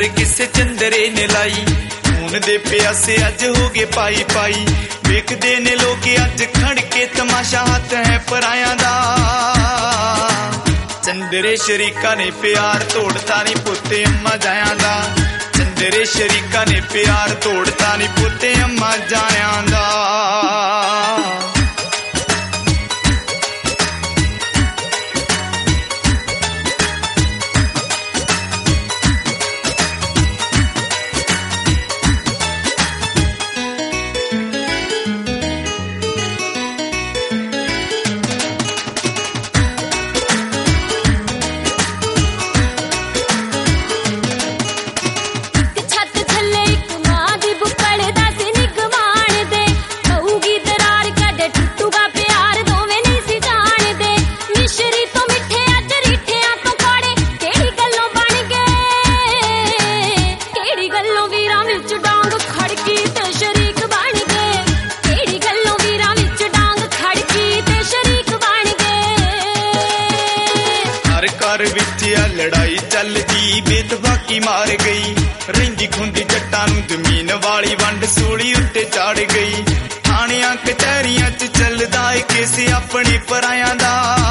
नजर किसे चंदरे ने लाई खून दे प्यासे अज हो गए पाई पाई वेखदे ने लोग अज खड़ के तमाशा हाथ है पराया दा चंदरे शरीका ने प्यार तोड़ता नी पुते अम्मा जाया दा चंदरे शरीका ने प्यार तोड़ता नी पुते अम्मा जाया दा लड़ाई चलदी बेतफाकी मार गई रहिंदी खुंदी जट्टां नूं जमीन वाली वंड सूली उत्ते चढ़ गई थाणियां कचहरियां च चलदा ए केस अपने परायां दा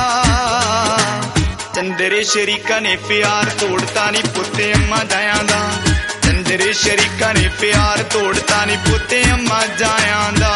चंदरे शरीका ने प्यार तोड़ता नी पुते अम्मा जाया दा चंदरे शरीका ने प्यार तोड़ता नी पुते अम्मा जाया दा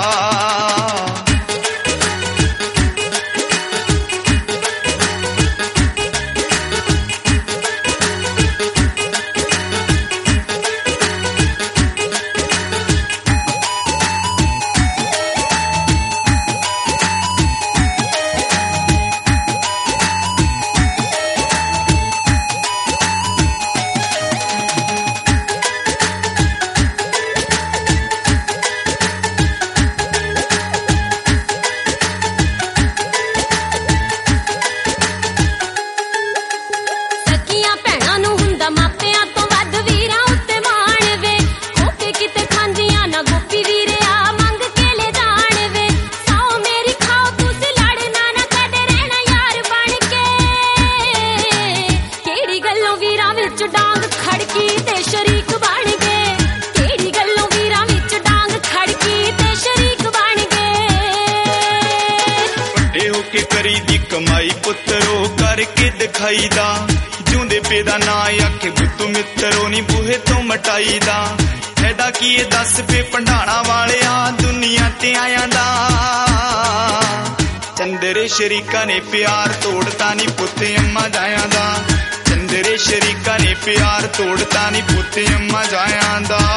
कमाई पुत्रो करके दिखाई दा जूंदे पेदा ना आखे बुत्तू मित्रो नी बूहे तो मटाई दा फायदा की दस पे भंडाणा वाले दुनिया ते आया दा चंदरे शरीका ने प्यार तोड़ता नी पुते अम्मा जाया दा चंदरे शरीका ने प्यार तोड़ता नी पुते अम्मा जाया दा